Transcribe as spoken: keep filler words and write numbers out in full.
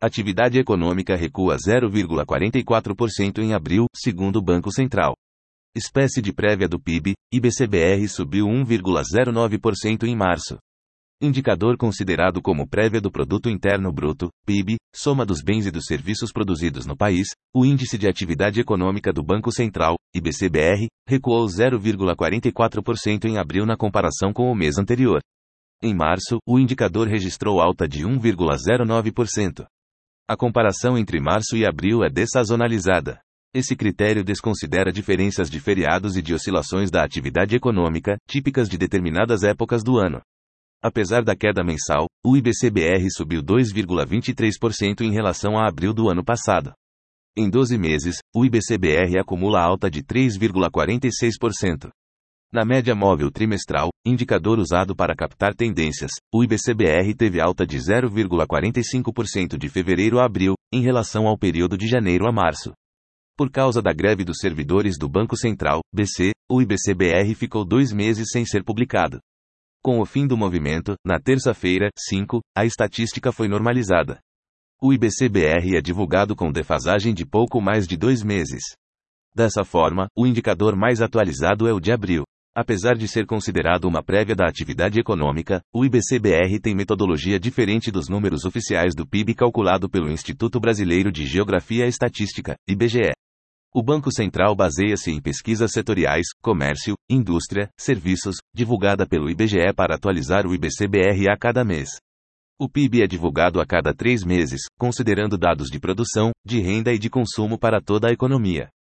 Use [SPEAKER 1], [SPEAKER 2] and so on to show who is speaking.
[SPEAKER 1] Atividade econômica recua zero vírgula quarenta e quatro por cento em abril, segundo o Banco Central. Espécie de prévia do P I B, I B C B R subiu um vírgula zero nove por cento em março. Indicador considerado como prévia do Produto Interno Bruto, P I B, soma dos bens e dos serviços produzidos no país, o Índice de Atividade Econômica do Banco Central, I B C B R, recuou zero vírgula quarenta e quatro por cento em abril na comparação com o mês anterior. Em março, o indicador registrou alta de um vírgula zero nove por cento. A comparação entre março e abril é dessazonalizada. Esse critério desconsidera diferenças de feriados e de oscilações da atividade econômica, típicas de determinadas épocas do ano. Apesar da queda mensal, o I B C B R subiu dois vírgula vinte e três por cento em relação a abril do ano passado. Em doze meses, o I B C B R acumula alta de três vírgula quarenta e seis por cento. Na média móvel trimestral, indicador usado para captar tendências, o I B C B R teve alta de zero vírgula quarenta e cinco por cento de fevereiro a abril, em relação ao período de janeiro a março. Por causa da greve dos servidores do Banco Central, B C, o I B C B R ficou dois meses sem ser publicado. Com o fim do movimento, na terça-feira, cinco, a estatística foi normalizada. O I B C B R é divulgado com defasagem de pouco mais de dois meses. Dessa forma, o indicador mais atualizado é o de abril. Apesar de ser considerado uma prévia da atividade econômica, o I B C B R tem metodologia diferente dos números oficiais do P I B calculado pelo Instituto Brasileiro de Geografia e Estatística, I B G E. O Banco Central baseia-se em pesquisas setoriais, comércio, indústria, serviços, divulgada pelo I B G E para atualizar o I B C B R a cada mês. O P I B é divulgado a cada três meses, considerando dados de produção, de renda e de consumo para toda a economia.